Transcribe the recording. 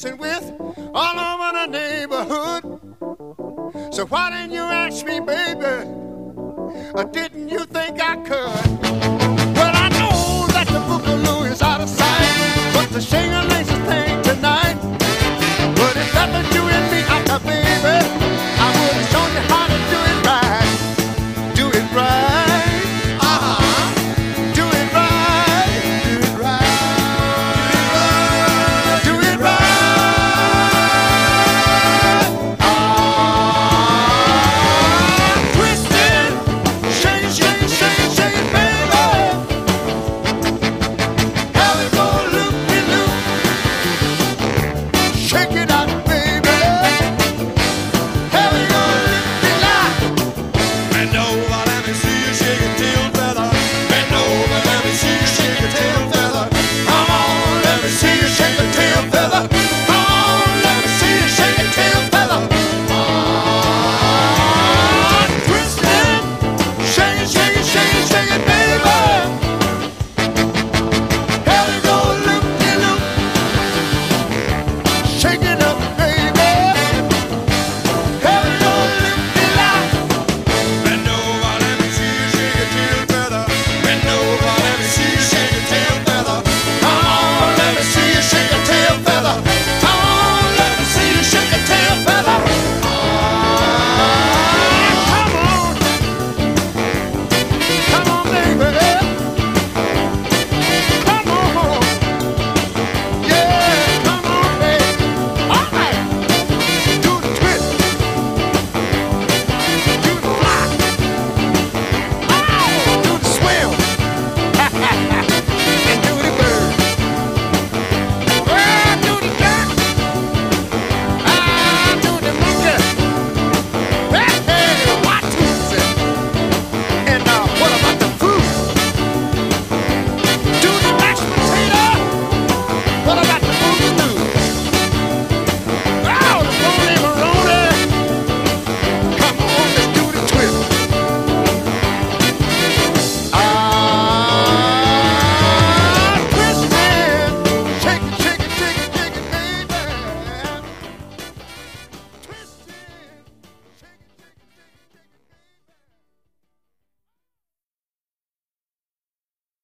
dancing with all over the neighborhood. So why didn't you ask me, baby? Or didn't you think I could? Well, I know that the boogaloo is out of sight, but the singing